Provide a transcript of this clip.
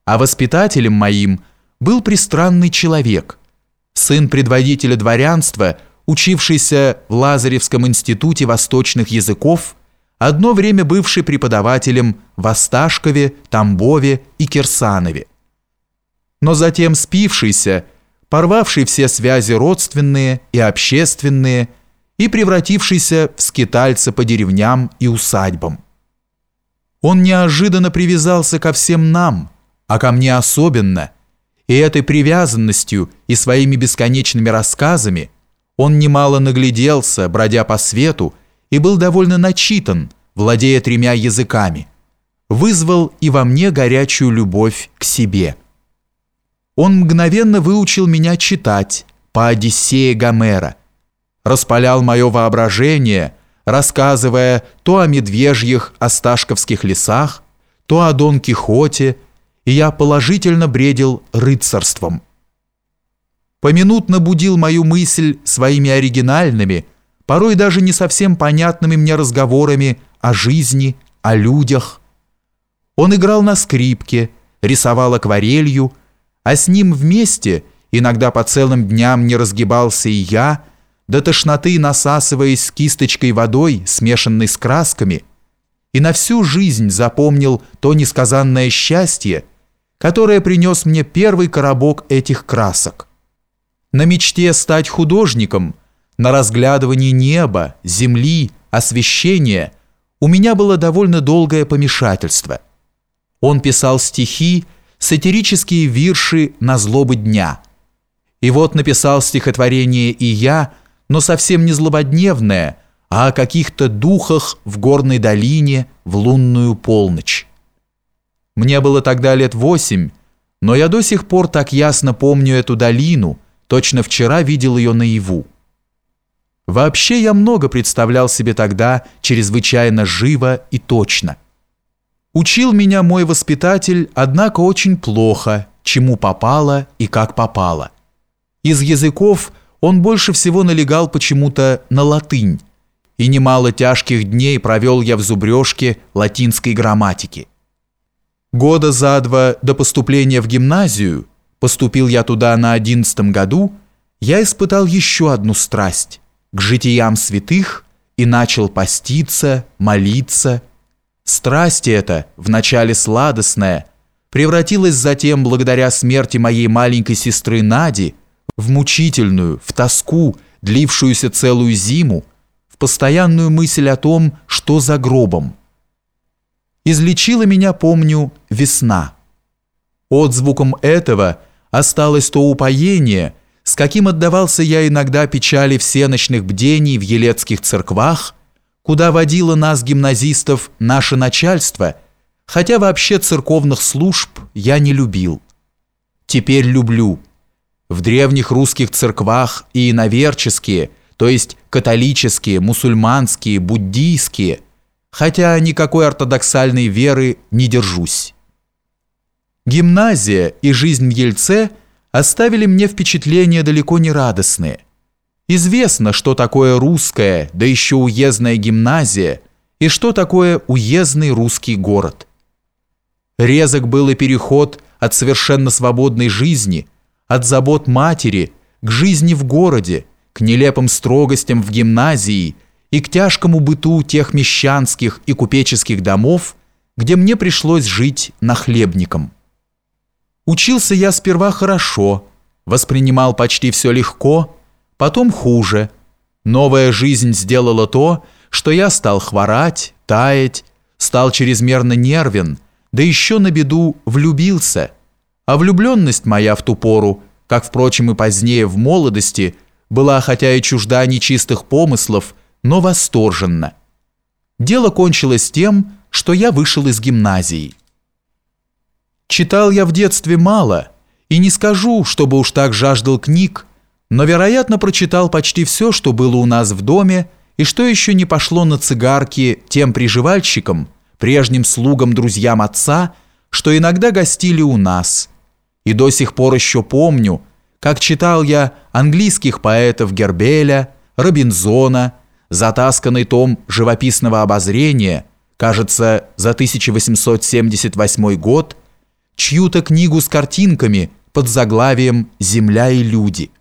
а воспитателем моим был пристранный человек, сын предводителя дворянства, учившийся в Лазаревском институте восточных языков, одно время бывший преподавателем в Осташкове, Тамбове и Кирсанове, но затем спившийся, порвавший все связи родственные и общественные и превратившийся в скитальца по деревням и усадьбам. Он неожиданно привязался ко всем нам, а ко мне особенно, и этой привязанностью и своими бесконечными рассказами он немало нагляделся, бродя по свету, и был довольно начитан, владея 3 языками, вызвал и во мне горячую любовь к себе. Он мгновенно выучил меня читать по Одиссее Гомера, распалял мое воображение, рассказывая то о медвежьих осташковских лесах, то о Дон Кихоте, и я положительно бредил рыцарством. Поминутно будил мою мысль своими оригинальными, порой даже не совсем понятными мне разговорами о жизни, о людях. Он играл на скрипке, рисовал акварелью, а с ним вместе иногда по целым дням не разгибался и я, до тошноты насасываясь кисточкой водой, смешанной с красками, и на всю жизнь запомнил то несказанное счастье, которое принес мне первый коробок этих красок. На мечте стать художником, на разглядывании неба, земли, освещения у меня было довольно долгое помешательство. Он писал стихи, сатирические вирши на злобы дня. И вот написал стихотворение и я, но совсем не злободневное, а о каких-то духах в горной долине в лунную полночь. Мне было тогда лет 8, но я до сих пор так ясно помню эту долину, точно вчера видел ее наяву. Вообще я много представлял себе тогда чрезвычайно живо и точно. Учил меня мой воспитатель, однако очень плохо, чему попало и как попало. Из языков он больше всего налегал почему-то на латынь, и немало тяжких дней провел я в зубрежке латинской грамматики. Года за 2 до поступления в гимназию, поступил я туда на 11 году, я испытал еще одну страсть к житиям святых и начал поститься, молиться. Страсть эта, вначале сладостная, превратилась затем, благодаря смерти моей маленькой сестры Нади, в мучительную, в тоску, длившуюся целую зиму, в постоянную мысль о том, что за гробом. Излечила меня, помню, весна. Отзвуком этого осталось то упоение, с каким отдавался я иногда печали всеночных бдений в елецких церквах, куда водило нас, гимназистов, наше начальство, хотя вообще церковных служб я не любил. Теперь люблю. В древних русских церквах и иноверческие, то есть католические, мусульманские, буддийские, хотя никакой ортодоксальной веры не держусь. Гимназия и жизнь в Ельце оставили мне впечатления далеко не радостные. Известно, что такое русская, да еще уездная гимназия, и что такое уездный русский город. Резок был и переход от совершенно свободной жизни, от забот матери, к жизни в городе, к нелепым строгостям в гимназии и к тяжкому быту тех мещанских и купеческих домов, где мне пришлось жить нахлебником. Учился я сперва хорошо, воспринимал почти все легко, потом хуже. Новая жизнь сделала то, что я стал хворать, таять, стал чрезмерно нервен, да еще на беду влюбился. А влюбленность моя в ту пору, как, впрочем, и позднее в молодости, была хотя и чужда нечистых помыслов, но восторженна. Дело кончилось тем, что я вышел из гимназии. Читал я в детстве мало, и не скажу, чтобы уж так жаждал книг, но, вероятно, прочитал почти все, что было у нас в доме, и что еще не пошло на цигарки тем приживальщикам, прежним слугам-друзьям отца, что иногда гостили у нас. И до сих пор еще помню, как читал я английских поэтов Гербеля, Робинзона, затасканный том живописного обозрения, кажется, за 1878 год, чью-то книгу с картинками под заглавием «Земля и люди».